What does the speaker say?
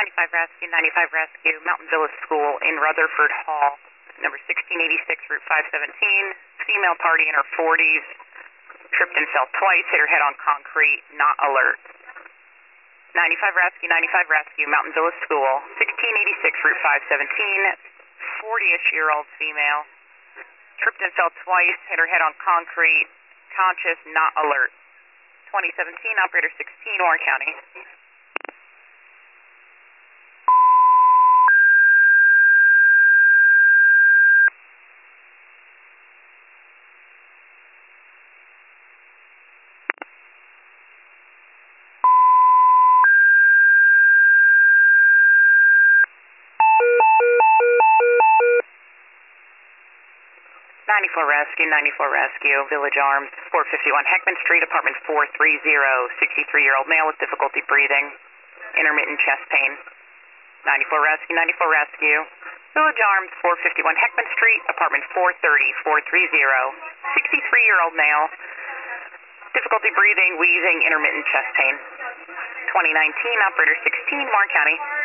95 Rescue, 95 Rescue, Mountain Villa School in Rutherford Hall, number 1686, Route 517. Female party in her 40s, tripped and fell twice, hit her head on concrete, not alert. 95 Rescue, 95 Rescue, Mountain Villa School, 1686, Route 517, 40-ish-year-old female, tripped and fell twice, hit her head on concrete, conscious, not alert. 2017, operator 16, Warren County. 94 Rescue, 94 Rescue, Village Arms, 451 Heckman Street, apartment 430, 63-year-old male with difficulty breathing, intermittent chest pain. 94 Rescue, 94 Rescue, Village Arms, 451 Heckman Street, apartment 430, 430, 63-year-old male, difficulty breathing, wheezing, intermittent chest pain. 2019, operator 16, Warren County.